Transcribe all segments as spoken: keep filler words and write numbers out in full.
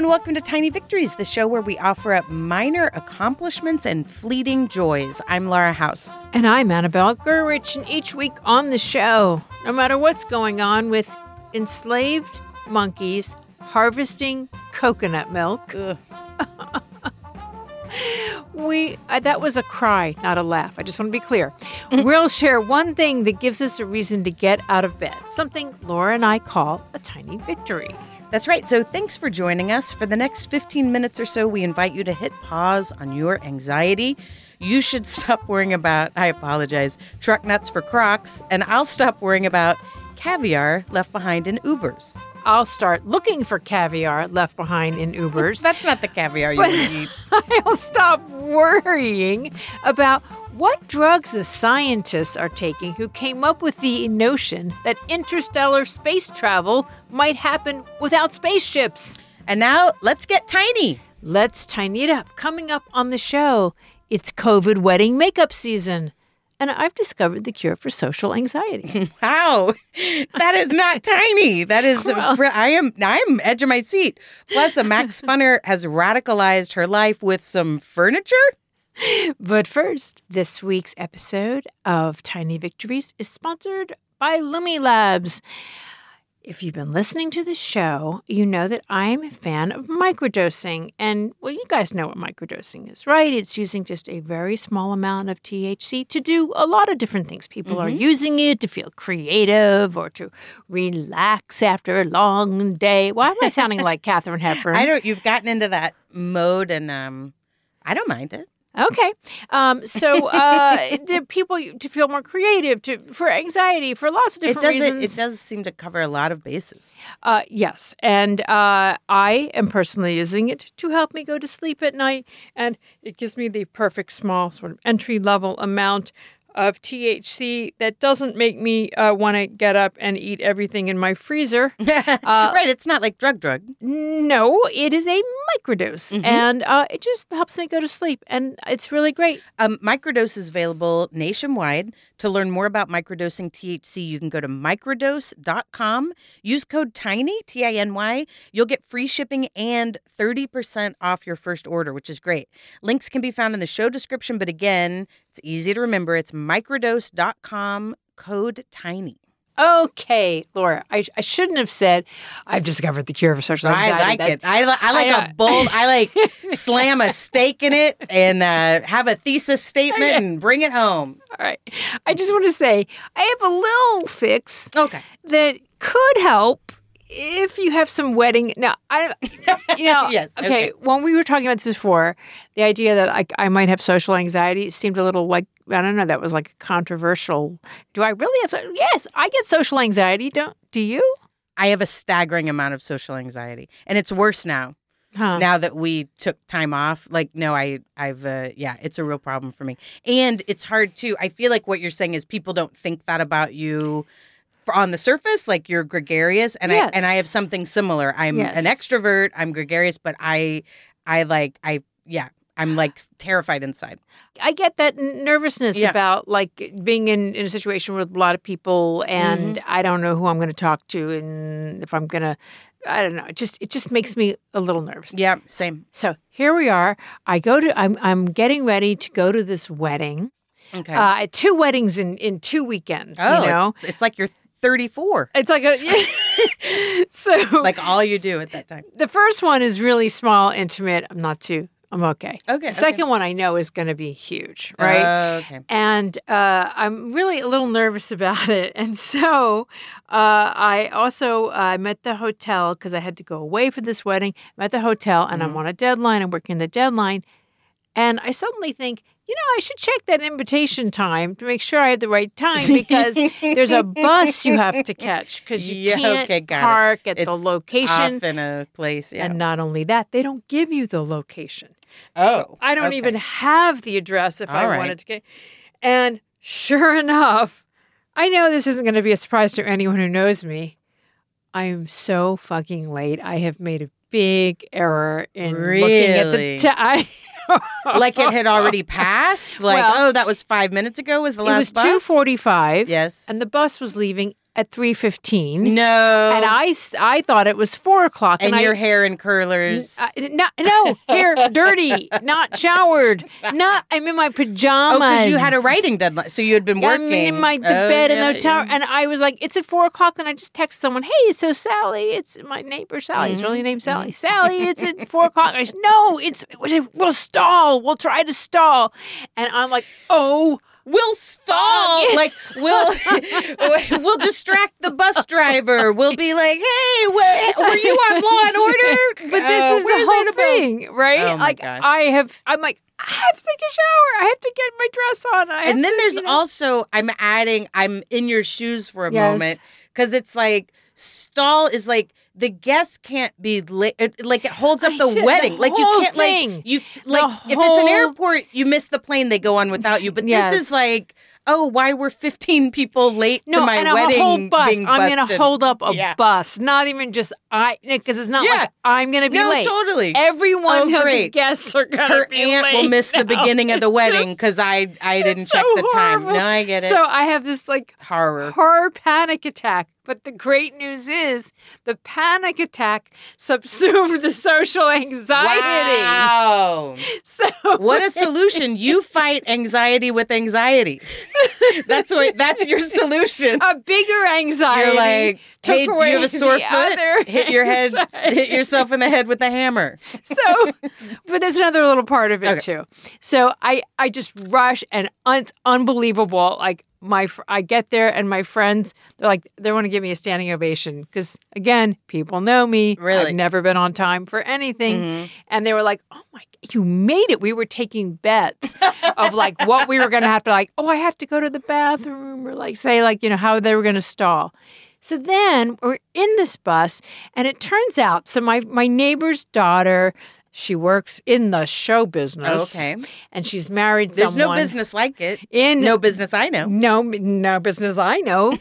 welcome to Tiny Victories, the show where we offer up minor accomplishments and fleeting joys. I'm Laura House. And I'm Annabelle Gurwitch, and each week on the show, no matter what's going on with enslaved monkeys harvesting coconut milk, we uh, that was a cry, not a laugh. I just want to be clear. We'll share one thing that gives us a reason to get out of bed, something Laura and I call a tiny victory. That's right. So thanks for joining us. For the next fifteen minutes or so, we invite you to hit pause on your anxiety. You should stop worrying about, I apologize, truck nuts for Crocs, and I'll stop worrying about caviar left behind in Ubers. I'll start looking for caviar left behind in Ubers. That's not the caviar you want to eat. I'll stop worrying about what drugs the scientists are taking who came up with the notion that interstellar space travel might happen without spaceships. And now, let's get tiny. Let's tiny it up. Coming up on the show, it's COVID wedding makeup season. And I've discovered the cure for social anxiety. Wow. That is not tiny. That is, well, I am, I'm edge of my seat. Plus, a Max Funner has radicalized her life with some furniture. But first, this week's episode of Tiny Victories is sponsored by Lumi Labs. If you've been listening to the show, you know that I'm a fan of microdosing. And, well, you guys know what microdosing is, right? It's using just a very small amount of T H C to do a lot of different things. People mm-hmm. are using it to feel creative or to relax after a long day. Why am I sounding like Katharine Hepburn? I don't, you've gotten into that mode, and um, I don't mind it. Okay. Um, so uh, the people to feel more creative, to for anxiety, for lots of different it does, reasons. It, it does seem to cover a lot of bases. Uh, yes. And uh, I am personally using it to help me go to sleep at night. And it gives me the perfect small sort of entry-level amount of T H C that doesn't make me uh, want to get up and eat everything in my freezer. Uh, right. It's not like drug drug. No, it is a microdose. Mm-hmm. And uh, it just helps me go to sleep. And it's really great. Um, microdose is available nationwide. To learn more about microdosing T H C, you can go to microdose dot com. Use code TINY, T I N Y. You'll get free shipping and thirty percent off your first order, which is great. Links can be found in the show description. But again, it's easy to remember. It's microdose dot com, code TINY. Okay, Laura, I, I shouldn't have said I've discovered the cure for social anxiety. I like That's, it. I, li- I like I, a bold, I like slam a stake in it and uh, have a thesis statement and bring it home. All right. I just want to say I have a little fix okay. that could help if you have some wedding. Now, I, you know, yes. okay, okay. When we were talking about this before, the idea that I, I might have social anxiety seemed a little like, I don't know, that was like controversial. Do I really have? Yes, I get social anxiety. Don't do you? I have a staggering amount of social anxiety, and it's worse now. Huh. Now that we took time off, like, no, I, I've, uh, yeah, it's a real problem for me, and it's hard too. I feel like what you're saying is people don't think that about you on the surface, like you're gregarious, and yes. I and I have something similar. I'm yes. an extrovert. I'm gregarious, but I, I like, I, yeah. I'm like terrified inside. I get that nervousness yeah. about like being in, in a situation with a lot of people and mm-hmm. I don't know who I'm going to talk to and if I'm going to, I don't know. It just it just makes me a little nervous. Yeah, same. So here we are. I go to, I'm I'm getting ready to go to this wedding. Okay. Uh, two weddings in, in two weekends, oh, you know. It's, it's like you're thirty-four. It's like a, so. Like all you do at that time. The first one is really small, intimate. I'm not too. I'm okay. Okay. The second okay. one I know is going to be huge, right? Uh, okay. And uh, I'm really a little nervous about it. And so uh, I also uh, I'm at the hotel because I had to go away for this wedding. I'm at the hotel and mm-hmm. I'm on a deadline. I'm working the deadline. And I suddenly think, you know, I should check that invitation time to make sure I have the right time because there's a bus you have to catch because you yeah, can't okay, park it. at it's the location. Off in a place, yeah. And not only that, they don't give you the location. Oh, so I don't okay. even have the address if All I right. wanted to get. And sure enough, I know this isn't going to be a surprise to anyone who knows me. I am so fucking late. I have made a big error in really? looking at the time. Like it had already passed? Like, well, oh, that was five minutes ago was the last bus? It was bus? two forty-five. Yes. And the bus was leaving at three fifteen. No. And I, s- I thought it was four o'clock. And, And, your I, hair in curlers. Uh, no, no, hair dirty, not showered. Not, I'm in my pajamas. Oh, because you had a writing deadline. So you had been Yeah, working. I'm in my the Oh, bed in yeah, the hotel, yeah. and I was like, "It's at four o'clock." And I just text someone, "Hey, so Sally, it's my neighbor Sally. It's Mm-hmm. really named Sally. Sally, it's at four o'clock." And I said, "No, it's we'll stall. We'll try to stall." And I'm like, "Oh." We'll stall. Like, we'll we'll distract the bus driver. We'll be like, hey, wh- were you on Law and Order? But this Uh, is where's the whole Annabelle? thing, right? Oh, my like gosh. I have, I'm like, I have to take a shower. I have to get my dress on. I have And then to, there's you know. also, I'm adding, I'm in your shoes for a Yes. moment. Because it's like, stall is like, the guest can't be late. It, like, it holds up I the should- wedding. the like, you whole can't, thing. like, you, like, if it's whole- an airport, you miss the plane, they go on without you. But Yes. this is like, oh, why were fifteen people late No, to my and a wedding? whole bus. being I'm gonna busted? hold up a Yeah. bus, not even just I, because it's not Yeah. like I'm gonna be No, late. totally. Everyone Oh, of the great. guests are gonna Her be aunt late. will miss the now. beginning of the wedding Just- because I I didn't it's check so the time. horrible. No, I get it. So I have this like Horror. horror panic attack. But the great news is the panic attack subsumed the social anxiety. Wow. So What a solution. You fight anxiety with anxiety. That's what that's your solution. a bigger anxiety. You're like, took hey, do away you have a sore the foot? other Hit your head, anxiety. hit yourself in the head with a hammer. So, but there's another little part of it Okay. too. So I, I just rush and un- it's unbelievable. Like my, fr- I get there and my friends, they're like, they want to give me a standing ovation because again, people know me. Really? I've never been on time for anything, Mhm. and they were like, "Oh my, you made it!" We were taking bets of like what we were going to have to like. Oh, I have to go to the bathroom, or like say like you know how they were going to stall. So then we're in this bus, and it turns out, so my, my neighbor's daughter, she works in the show business. Okay. And she's married There's someone. no business like it. in No business I know. no, no business I know.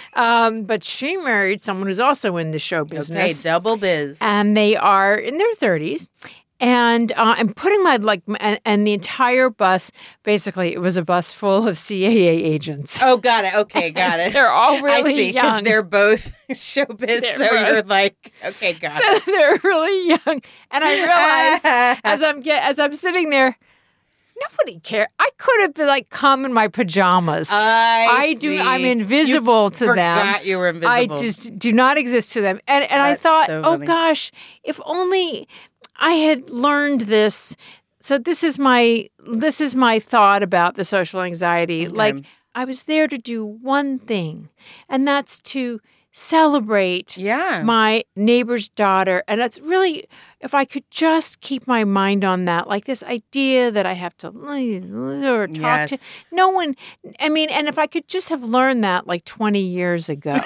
um, but she married someone who's also in the show Okay, business. double biz. And they are in their thirties. And uh, I'm putting my, like, and, and the entire bus, basically, it was a bus full of C A A agents. Oh, got it. Okay, got it. They're all really I see, because young. they're both showbiz, They're so both- you're like, okay, got So it. they're really young. And I realized as I'm get, as I'm sitting there, nobody cared. I could have been like come in my pajamas. I, I do. see. I'm invisible you to them. Forgot you were invisible. I just do not exist to them. And and I That's thought, so oh funny. gosh, if only I had learned this. So this is my this is my thought about the social anxiety. Okay. Like I was there to do one thing, and that's to celebrate Yeah. my neighbor's daughter. And it's really, if I could just keep my mind on that, like this idea that I have to or talk Yes. to no one. I mean, and if I could just have learned that like twenty years ago.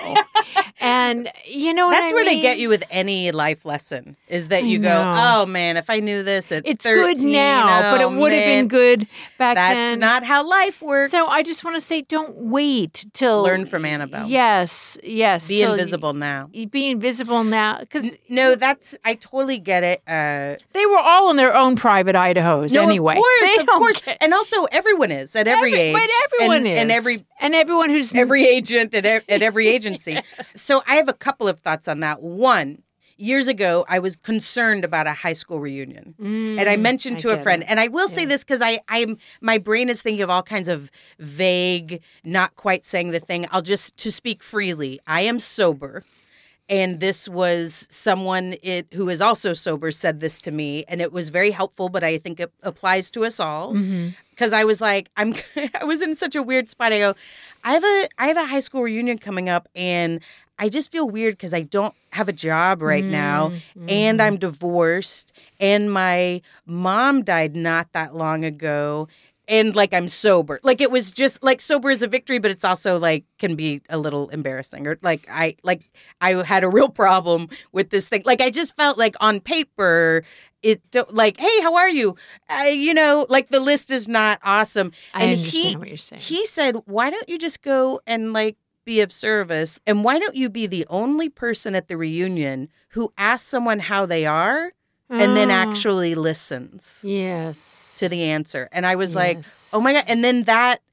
And you know what That's I where they mean? get you with any life lesson is that I you go, know. oh man, if I knew this at It's thirteen, good now, but oh, it would have man, been good back That's then. not how life works. So I just want to say, don't wait till learn from Annabelle. Yes, yes. Be till invisible now. You, be invisible now, because No, that's I totally get it. Uh, they were all in their own private Idahos no, anyway. of course, They of don't course, care. and also everyone is at every, Every- age, but everyone and, is, and every and everyone who's every agent at, e- at every agency. So I have a couple of thoughts on that. One, years ago, I was concerned about a high school reunion. Mm, And I mentioned I to a get friend, it. and I will say Yeah. this because I, I'm my brain is thinking of all kinds of vague, not quite saying the thing. I'll just to speak freely. I am sober. And this was someone it who is also sober said this to me, and it was very helpful. But I think it applies to us all Mm-hmm. because I was like, I'm, I was in such a weird spot. I go, I have a, I have a high school reunion coming up, and I just feel weird because I don't have a job right now, and I'm divorced, and my mom died not that long ago. And like I'm sober. Like it was just like sober is a victory, but it's also like can be a little embarrassing. Or like I like I had a real problem with this thing. Like I just felt like on paper, it don't- like, hey, how are you? Uh, you know, like the list is not awesome. I And understand he what you're saying. he said, why don't you just go and like be of service? And why don't you be the only person at the reunion who asks someone how they are and then Oh, actually listens yes to the answer? And I was like, Yes. oh my God. And then that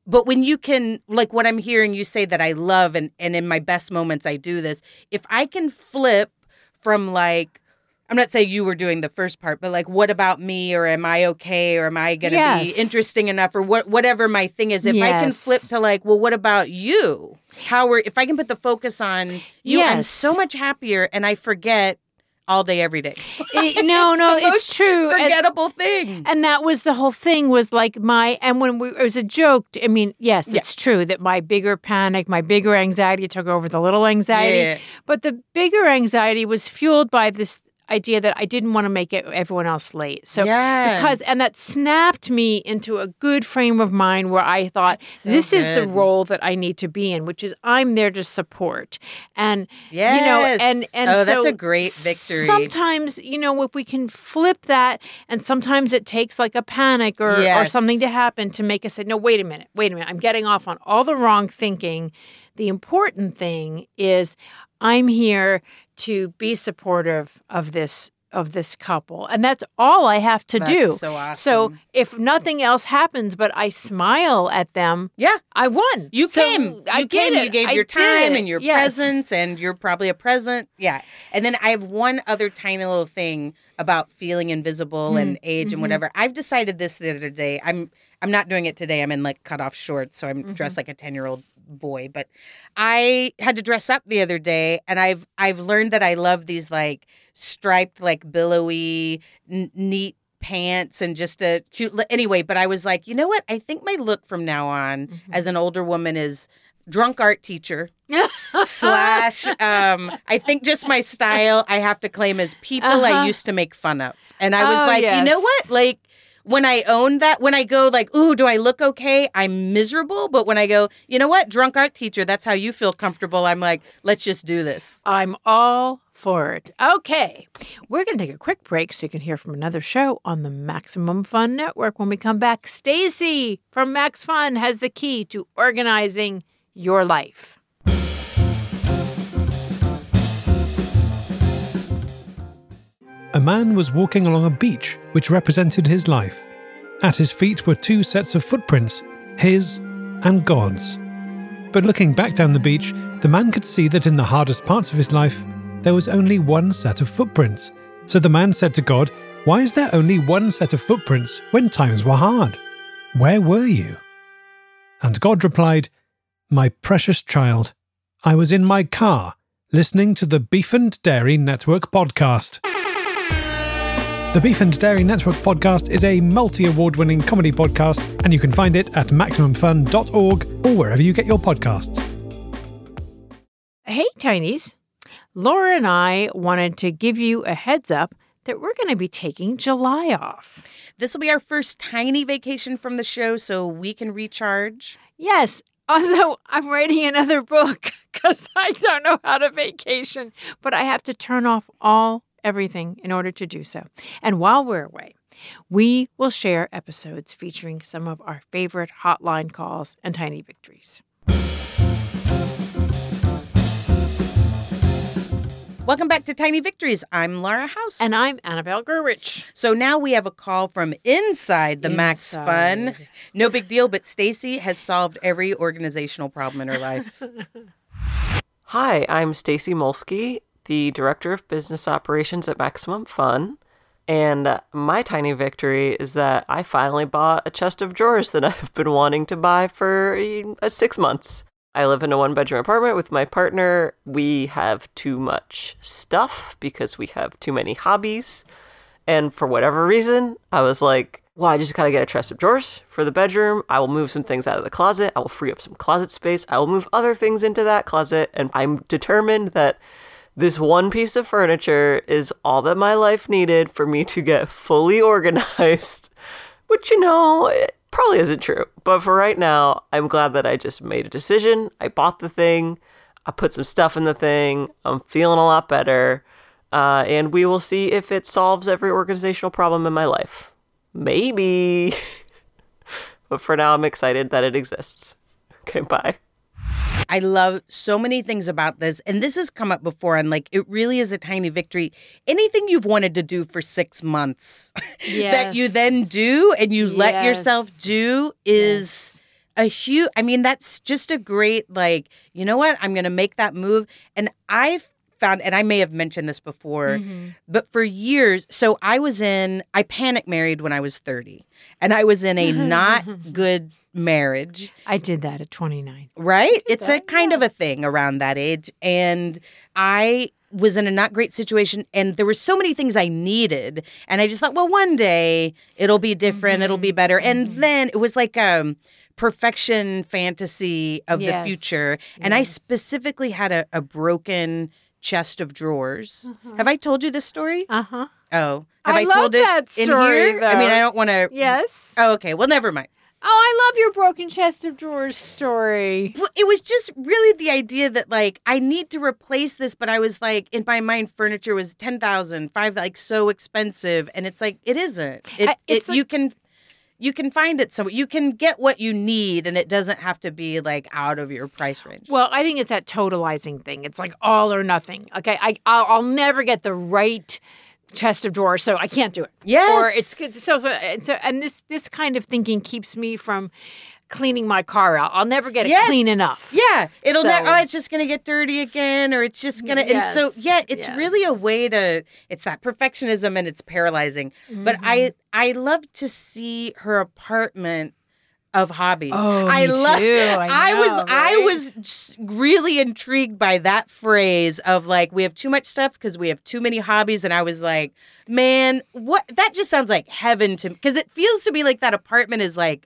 but when you can, like what I'm hearing you say that I love, and, and in my best moments I do this, if I can flip from like, I'm not saying you were doing the first part, but like, what about me? Or am I okay? Or am I going to Yes. be interesting enough? Or what, whatever my thing is, if I can Yes. flip to like, well, what about you? How are, if I can put the focus on you, I'm Yes. so much happier, and I forget all day, every day. It- no, no, the it's most true. And- Forgettable thing. And that was the whole thing was like my, and when we, it was a joke. I mean, yes, Yeah. it's true that my bigger panic, my bigger anxiety took over the little anxiety. Yeah. But the bigger anxiety was fueled by this idea that I didn't want to make it, everyone else late. So Yeah. because, and that snapped me into a good frame of mind where I thought, so this is the good. role that I need to be in, which is I'm there to support. And, Yes. you know, and, and oh, so that's a great victory. sometimes, you know, if we can flip that, and sometimes it takes like a panic or, or Yes. something to happen to make us say, no, wait a minute, wait a minute. I'm getting off on all the wrong thinking. The important thing is I'm here to be supportive of this of this couple. And that's all I have to That's do. so awesome. So if nothing else happens but I smile at them, Yeah. I won. You So came. I You came. did You it. gave I your did time it. and your Yes. presence, and you're probably a present. Yeah. And then I have one other tiny little thing about feeling invisible and age Mm-hmm. and whatever. I've decided this the other day. I'm I'm not doing it today. I'm in like cutoff shorts, so I'm Mm-hmm. dressed like a ten-year-old boy. But I had to dress up the other day, and I've I've learned that I love these like striped, like billowy, n- neat pants and just a cute li- anyway. But I was like, you know what? I think my look from now on Mm-hmm. as an older woman is drunk art teacher slash um I think just my style I have to claim as people Uh-huh. I used to make fun of. And I was Oh, like, you know yes. what? Like when I own that, when I go like, ooh, do I look okay? I'm miserable. But when I go, you know what? Drunk art teacher, that's how you feel comfortable. I'm like, let's just do this. I'm all for it. Okay. We're going to take a quick break so you can hear from another show on the Maximum Fun Network. When we come back, Stacy from Max Fun has the key to organizing your life. A man was walking along a beach which represented his life. At his feet were two sets of footprints, his and God's. But looking back down the beach, the man could see that in the hardest parts of his life, there was only one set of footprints. So the man said to God, "Why is there only one set of footprints when times were hard? Where were you?" And God replied, "My precious child, I was in my car, listening to the Beef and Dairy Network podcast." The Beef and Dairy Network podcast is a multi-award winning comedy podcast, and you can find it at maximum fun dot org or wherever you get your podcasts. Hey, Tinies. Laura and I wanted to give you a heads up that we're going to be taking July off. This will be our first tiny vacation from the show so we can recharge. Yes. Also, I'm writing another book because I don't know how to vacation, but I have to turn off all everything in order to do so. And while we're away, we will share episodes featuring some of our favorite hotline calls and tiny victories. Welcome back to Tiny Victories. I'm Laura House. And I'm Annabelle Gurwitch. So now we have a call from inside the Max Fun. Inside. No big deal, but Stacy has solved every organizational problem in her life. Hi, I'm Stacy Molsky, the Director of Business Operations at Maximum Fun. And uh, my tiny victory is that I finally bought a chest of drawers that I've been wanting to buy for uh, six months. I live in a one-bedroom apartment with my partner. We have too much stuff because we have too many hobbies. And for whatever reason, I was like, well, I just gotta get a chest of drawers for the bedroom. I will move some things out of the closet. I will free up some closet space. I will move other things into that closet. And I'm determined that this one piece of furniture is all that my life needed for me to get fully organized. Which, you know, it probably isn't true. But for right now, I'm glad that I just made a decision. I bought the thing. I put some stuff in the thing. I'm feeling a lot better. Uh, and we will see if it solves every organizational problem in my life. Maybe. But for now, I'm excited that it exists. Okay, bye. I love so many things about this. And this has come up before, and like, it really is a tiny victory. Anything you've wanted to do for six months that you Yes. then do and you let yourself Yes. do is Yes. a huge, I mean, that's just a great, like, you know what? I'm going to make that move. And I've found, and I may have mentioned this before, mm-hmm. but for years, so I was in, I panic married when I was thirty. And I was in a not good marriage. I did that at twenty-nine. Right? It's that, a kind yeah. of a thing around that age. And I was in a not great situation, and there were so many things I needed. And I just thought, well, one day it'll be different, mm-hmm. it'll be better. And mm-hmm. then it was like a perfection fantasy of yes. the future. And yes. I specifically had a, a broken chest of drawers. Uh-huh. Have I told you this story? Uh-huh. Oh. Have I, I told love it that story, in here? though. I mean, I don't want to. Yes. Oh, okay. Well, never mind. Oh, I love your broken chest of drawers story. Well, it was just really the idea that, like, I need to replace this, but I was like, in my mind, furniture was ten thousand dollars, five thousand dollars, like, so expensive. And it's like, it isn't. It, I, it's it like, you can you can find it somewhere. You can get what you need, and it doesn't have to be, like, out of your price range. Well, I think it's that totalizing thing. It's like all or nothing. Okay, I, I'll, I'll never get the right chest of drawers, so I can't do it. Yes. Or it's good. So, and so, and this this kind of thinking keeps me from cleaning my car out. I'll never get it yes. clean enough. Yeah, it'll so, never. Oh, it's just gonna get dirty again, or it's just gonna. Yes, and so, yeah, it's yes. really a way to. It's that perfectionism, and it's paralyzing. Mm-hmm. But I, I love to see her apartment of hobbies. Oh, I me love. too. I, I know, was, right? I was just really intrigued by that phrase of like, we have too much stuff because we have too many hobbies, and I was like, man, what? That just sounds like heaven to me, because it feels to me like that apartment is like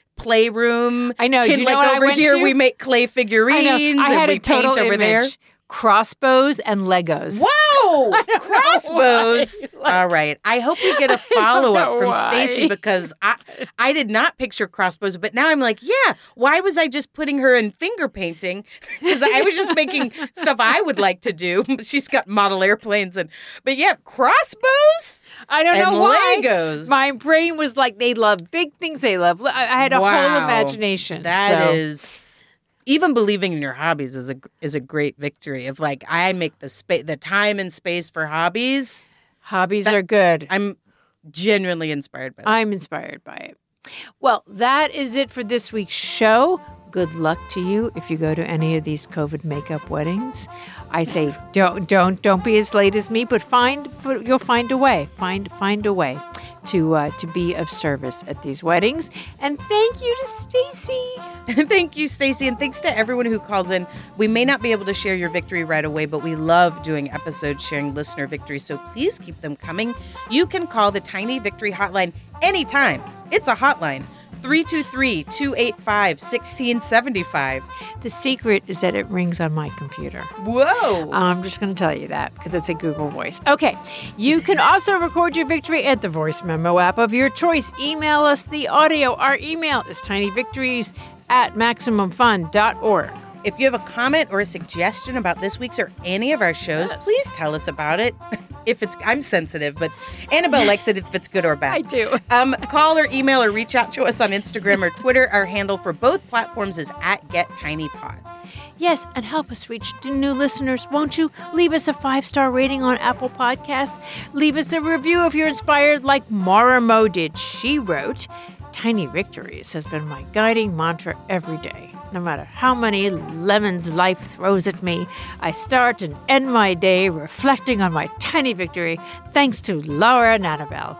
playroom. I know. Can, Do you know like what over I went here to? we make clay figurines. I know. I had and we a total paint over image. there. Crossbows and Legos. Whoa! Crossbows. Like, all right. I hope we get a follow up from why. Stacy, because I I did not picture crossbows, but now I'm like, yeah, why was I just putting her in finger painting? Because I was just making stuff I would like to do. She's got model airplanes and but yeah, crossbows? I don't and know why. Legos. My brain was like, they love big things. They love. I, I had a wow. whole imagination. That so. is. Even believing in your hobbies is a is a great victory. Of like, I make the space, the time and space for hobbies. Hobbies that, are good. I'm genuinely inspired by that. I'm inspired by it. Well, that is it for this week's show. Good luck to you if you go to any of these COVID makeup weddings. I say don't don't don't be as late as me, but find but you'll find a way. Find find a way to uh, to be of service at these weddings. And thank you to Stacy. Thank you, Stacy, and thanks to everyone who calls in. We may not be able to share your victory right away, but we love doing episodes sharing listener victories, so please keep them coming. You can call the Tiny Victory Hotline anytime. It's a hotline. three two three, two eight five, one six seven five. The secret is that it rings on my computer. Whoa. I'm just going to tell you that because it's a Google Voice. Okay. You can also record your victory at the Voice Memo app of your choice. Email us the audio. Our email is tinyvictories at maximum fun dot org. If you have a comment or a suggestion about this week's or any of our shows, yes. please tell us about it. If it's, I'm sensitive, but Annabelle likes it if it's good or bad. I do. Um, call or email or reach out to us on Instagram or Twitter. Our handle for both platforms is at GetTinyPod. Yes, and help us reach new listeners, won't you? Leave us a five-star rating on Apple Podcasts. Leave us a review if you're inspired like Mara Mo did. She wrote, Tiny Victories has been my guiding mantra every day. No matter how many lemons life throws at me, I start and end my day reflecting on my tiny victory, thanks to Laura and Annabelle.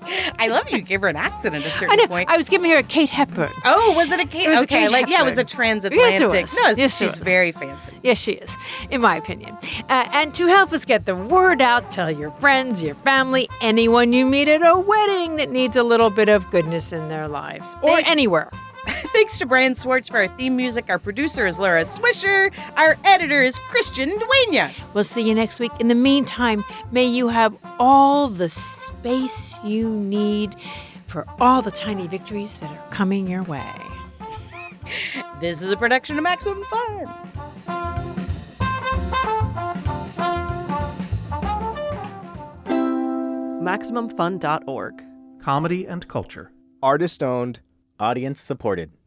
I love you gave her an accent at a certain I know. point. I was giving her a Kate Hepburn. Oh, was it a Kate? It was okay, a Kate like yeah, it was a Hepburn. transatlantic. Yes, it was. No, it's, Yes, it she's was. very fancy. Yes, she is, in my opinion. Uh, and to help us get the word out, tell your friends, your family, anyone you meet at a wedding that needs a little bit of goodness in their lives, or Thank- anywhere. Thanks to Brian Swartz for our theme music. Our producer is Laura Swisher. Our editor is Christian Duenas. We'll see you next week. In the meantime, may you have all the space you need for all the tiny victories that are coming your way. This is a production of Maximum Fun. Maximum Fun dot org. Comedy and culture. Artist owned. Audience supported.